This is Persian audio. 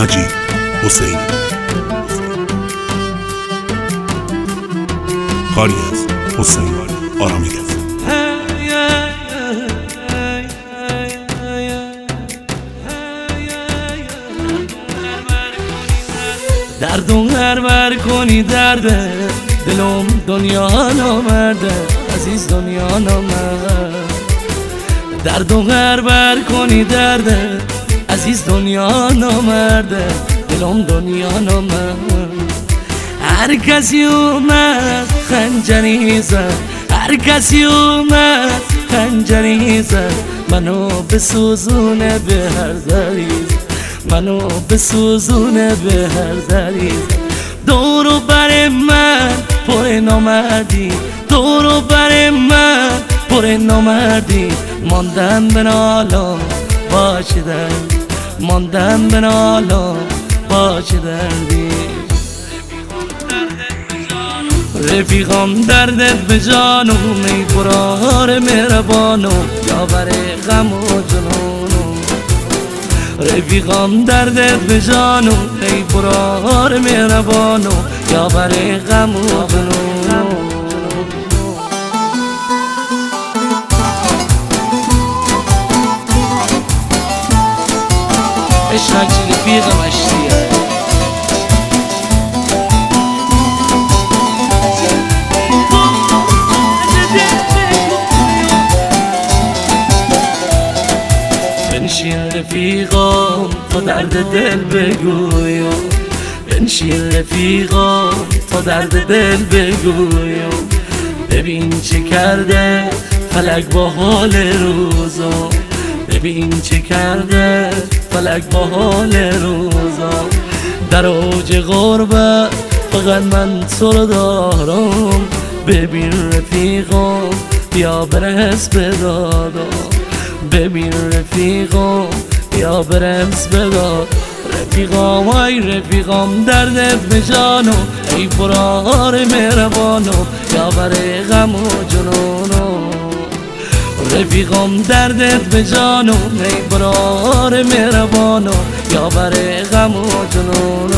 مجید حسینی. کاری از حسین آرامیگری. دردون هر کنی درده دلم دنیا نامرده عزیز دنیا نامرده. دردون هر کنی درده عزیز دنیا نامرده دلم دنیا نامرده. هر کسی اومد خنجری زد، هر کسی اومد خنجری زد، منو بسوزونه به هر دریز، منو بسوزونه به هر دریز. دورو بر من پر نامردی، دورو بر من پر نامردی. ماندم به نالم با چه دردی، ماندم به نالم با چه دردی. رفیقم دردت به جانم ای قرار مهربانم یا بره غم و جنونم. رفیقم دردت به جانم ای قرار مهربانم یا بره غم و جنونم. عشقک چی رفیقم اشتیه بنشین رفیقم تا درد دل بگویم، بنشین رفیقم تا درد دل بگویم. ببین چه کرده فلک با حال روزم، ببین چه کرده فلک با حال روزم. در اوج غربت فقط من تو رو دارم. ببین رفیقم بیا برس به دادم، ببین رفیقم بیا برس به داد. رفیقم ای رفیقم دردت به جانم ای برار مهربانم یا بره غم و جنونم. رفیقم دردت به جانم ای برار مهربانم یا بره غم و جنونم.